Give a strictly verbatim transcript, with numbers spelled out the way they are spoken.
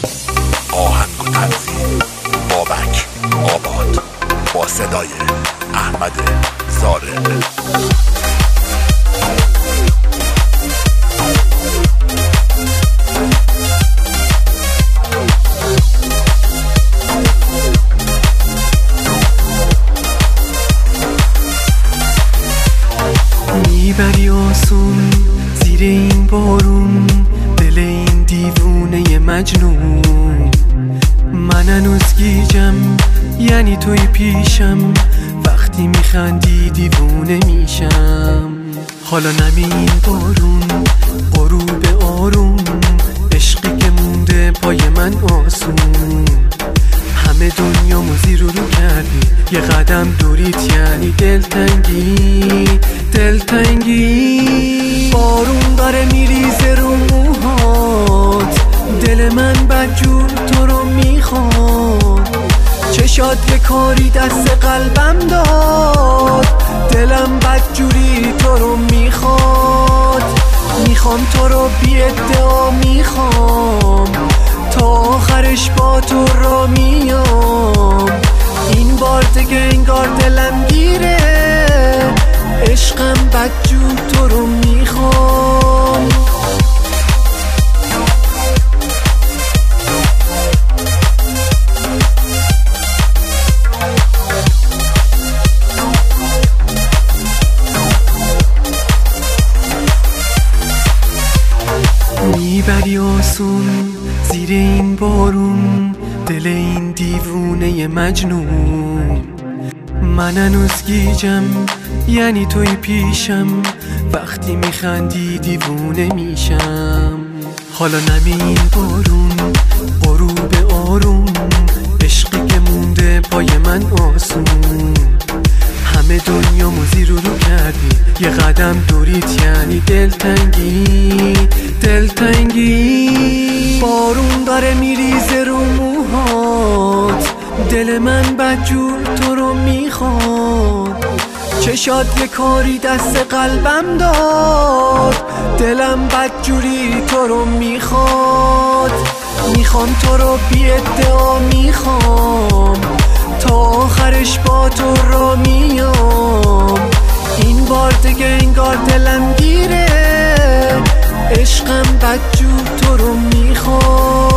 آهنگ و تنظیم بابک آباد با صدای احمد زارق. میبری آسون زیر این بارون دل این دیوونه مجنون. من هنوز گیجم یعنی توی پیشم، وقتی میخندی دیوونه میشم. حالا نمی این بارون غروب آروم، عشقی که مونده پای من آسون. همه دنیا موزی رو رو کردی، یه قدم دوریت یعنی دلتنگی دلتنگی. بارون داره میریزه رو موهات، دل من بدجور تو رو میخواد. چشات یه کاری دست قلبم داد، دلم بدجوری تو رو میخواد. میخوام تو رو بی ادعا میخوام، تا آخرش با تو را میام. این بار دیگه انگار دلم گیره، عشقم بدجور تو رو میخوام. میبری آسون زیر این بارون دل این دیوونه مجنون. من هنوز گیجم یعنی توی پیشم، وقتی میخندی دیوونه میشم. حالا نمی این بارون غروب آروم، عشقی که مونده پای من آسون. همه دنیا موزی رو رو کردی، یه قدم دوریت یعنی دلتنگی دلتنگی. بارون داره میریزه رو موهات، دل من بدجور تو رو میخواد. چشات یه کاری دست قلبم داد، دلم بدجوری تو رو میخواد. میخوام تو رو بی ادعا میخوام، تا آخرش با تو را میام. این بار دیگه انگار دلم گیره، عشقم بدجور تو رو میخوام.